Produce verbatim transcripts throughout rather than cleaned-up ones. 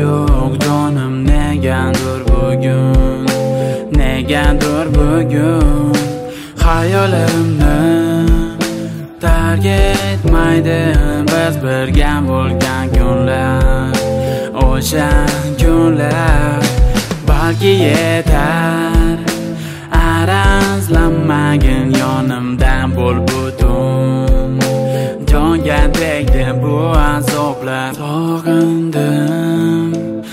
yo'q jonim negadir bugun, negadir bugun xayolimni tark etmaydi biz birga bo'lgan kunlar, o'sha kunlar balki yetar. Arazlanmagin yonimdan bo'l butun, jonga tegdi bu azoblar. Sog'indim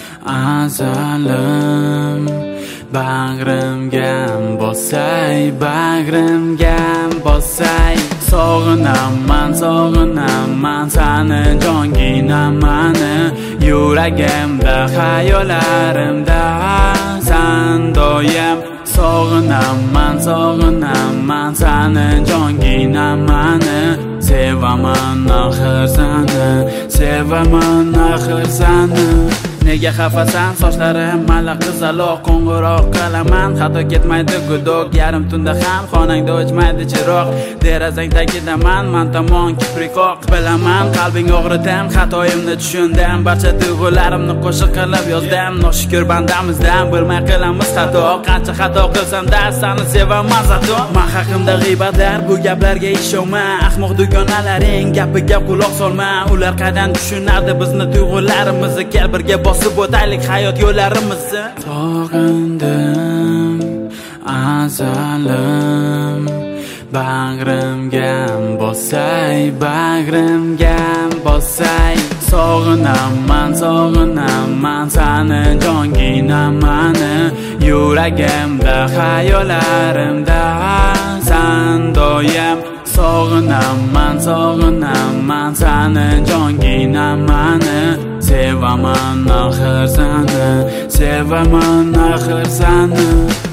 azalim, bag'rimga bosay, bag'rimga bosay. Sog'inaman, sog'inaman sani jonginaman, yuragimda xayolarimda san doim. Sog'inaman, sog'inaman sani jonginaman, sevaman axir sani, sevaman axir sani. Nega xafasan sochlarim malla qizaloq, qo'ng'iroq qilaman hatto ketmaydi gudok. Yarim tunda ham xonangda o'chmaydi chiroq, derazang tagidaman man tomon kiprikoq. Bilaman qalbing og'ritam, xatoyimni tushundim, barcha tuyg'ularimni qo'shiq qilib yozdim. Noshukr bandamizdan bilmay qilamiz xato, qancha xato qilsam-da seni sevaman zato. Men haqimda g'iybatlar, bu gaplarga ishonma, ahmoq dugonalaring gapiga quloq solma. Ular qaydan tushunadi bizni tuyg'ularimizni, kel birga bosib o'taylik hayot yo'llarimizni. Sog'indim azalim, bag'rimga bosay, bag'rimga bosay. Sog'inaman, sog'inaman sani jonginaman, yuragimda xayolarimda san doim. Sog'inaman, sog'inaman sani jonginaman, sevaman axir sani, sevaman axir sani.